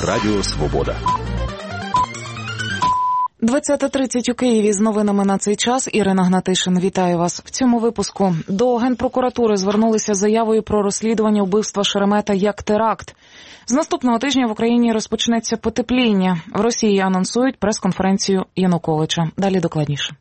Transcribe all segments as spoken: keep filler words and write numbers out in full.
Радіо Свобода. двадцята тридцять у Києві. З новинами на цей час Ірина Гнатишин. Вітаю вас. В цьому випуску до Генпрокуратури звернулися з заявою про розслідування вбивства Шеремета як теракт. З наступного тижня в Україні розпочнеться потепління. В Росії анонсують прес-конференцію Януковича. Далі докладніше.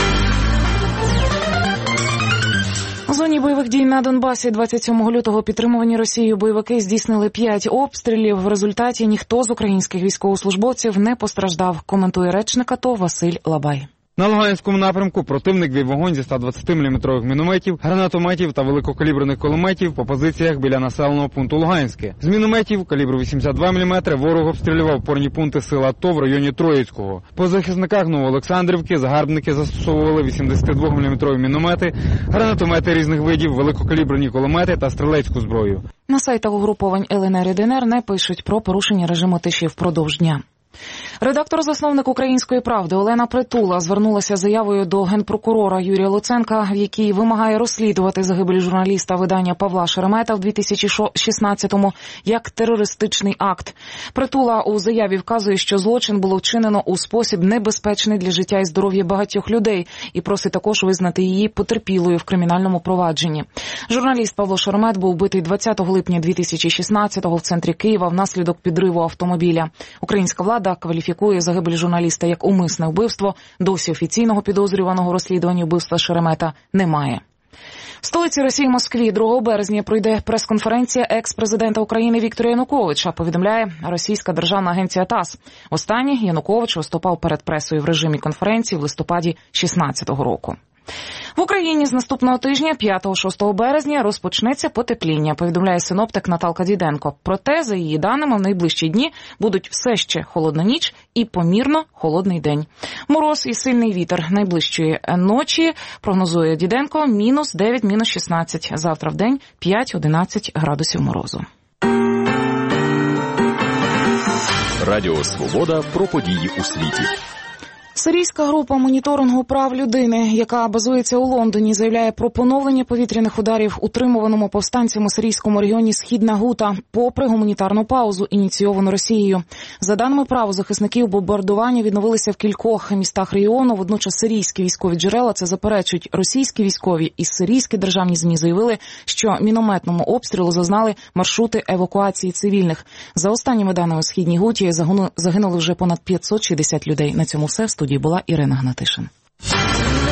У зоні бойових дій на Донбасі двадцять сьомого лютого підтримувані Росією бойовики здійснили п'ять обстрілів. В результаті ніхто з українських військовослужбовців не постраждав, коментує речник АТО Василь Лабай. На Луганському напрямку противник вів вогонь зі ста двадцятиміліметрових мінометів, гранатометів та великокаліберних кулеметів по позиціях біля населеного пункту Луганське. З мінометів калібру вісімдесят два міліметри ворог обстрілював опорні пункти сил АТО в районі Троїцького. По захисниках Новоолександрівки загарбники застосовували вісімдесятидвоміліметрові міномети, гранатомети різних видів, великокаліберні кулемети та стрілецьку зброю. На сайтах угруповань ЛНР і ДНР не пишуть про порушення режиму тиші впродовж дня. Редактор-засновник «Української правди» Олена Притула звернулася з заявою до генпрокурора Юрія Луценка, в якій вимагає розслідувати загибель журналіста видання Павла Шеремета в дві тисячі шістнадцятому як терористичний акт. Притула у заяві вказує, що злочин було вчинено у спосіб небезпечний для життя і здоров'я багатьох людей і просить також визнати її потерпілою в кримінальному провадженні. Журналіст Павло Шеремет був убитий двадцятого липня дві тисячі шістнадцятого в центрі Києва внаслідок підриву автомобіля. Українська влада кваліфікує загибель журналіста як умисне вбивство. Досі офіційного підозрюваного розслідування вбивства Шеремета немає. В столиці Росії Москві другого березня пройде прес-конференція екс-президента України Віктора Януковича, повідомляє російська державна агенція ТАСС. Останній Янукович виступав перед пресою в режимі конференції в листопаді шістнадцятого року. В Україні з наступного тижня, п'ятого-шостого березня, розпочнеться потепління, повідомляє синоптик Наталка Діденко. Проте, за її даними, в найближчі дні будуть все ще холодна ніч і помірно холодний день. Мороз і сильний вітер найближчої ночі, прогнозує Діденко, мінус дев'ять, мінус шістнадцять. Завтра в день п'ять-одинадцять градусів морозу. Радіо Свобода про події у світі. Сирійська група моніторингу прав людини, яка базується у Лондоні, заявляє про поновлення повітряних ударів утримуваному повстанцям у сирійському регіоні Східна Гута, попри гуманітарну паузу, ініційовану Росією. За даними правозахисників, бомбардування відновилися в кількох містах регіону. Водночас сирійські військові джерела це заперечують. Російські військові і сирійські державні ЗМІ заявили, що мінометному обстрілу зазнали маршрути евакуації цивільних. За останніми даними в Східній Гуті загинули вже понад п'ятсот шістдесят людей. На цьому все. В студії була Ірина Гнатишин.